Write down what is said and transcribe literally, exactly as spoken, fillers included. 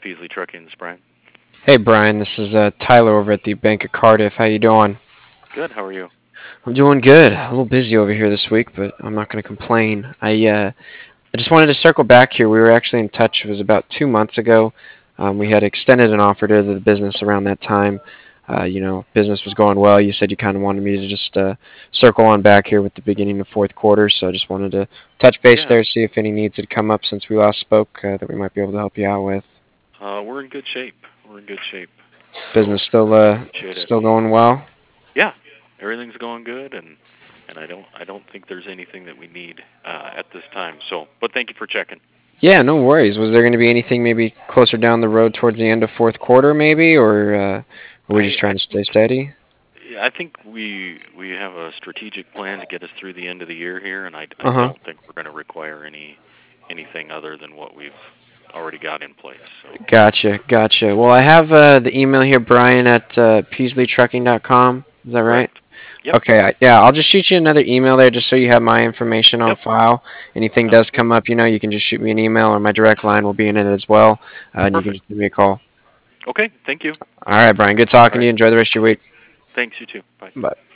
Peasley Trucking. This is Brian. Hey Brian, this is uh, Tyler over at the Bank of Cardiff. How you doing? Good. How are you? I'm doing good. A little busy over here this week, but I'm not going to complain. I uh, I just wanted to circle back here. We were actually in touch. It was about two months ago. Um, we had extended an offer to the business around that time. Uh, you know, business was going well. You said you kind of wanted me to just uh, circle on back here with the beginning of fourth quarter. So I just wanted to touch base Yeah. there, see if any needs had come up since we last spoke uh, that we might be able to help you out with. Uh, we're in good shape. We're in good shape. So Business still I uh, appreciate it. still going well. Yeah. Everything's going good, and and I don't I don't think there's anything that we need uh, at this time. So, but thank you for checking. Yeah, no worries. Was there going to be anything maybe closer down the road towards the end of fourth quarter, maybe, or uh, were we just I trying I to stay think steady? yeah, I think we we have a strategic plan to get us through the end of the year here, and I I Uh huh. don't think we're going to require any anything other than what we've already got in place. So Gotcha, gotcha. Well, I have uh, the email here, Brian at uh, peasley trucking dot com. Is that right? correct. Yep. Okay, I, yeah, I'll just shoot you another email there just so you have my information on Yep. file. Anything Sounds does good. come up, you know, you can just shoot me an email or my direct line will be in it as well, uh, and you can Perfect. just give me a call. Okay. Thank you. All right, Brian, good All talking to right. you. Enjoy the rest of your week. Thanks. You too. Bye. Bye.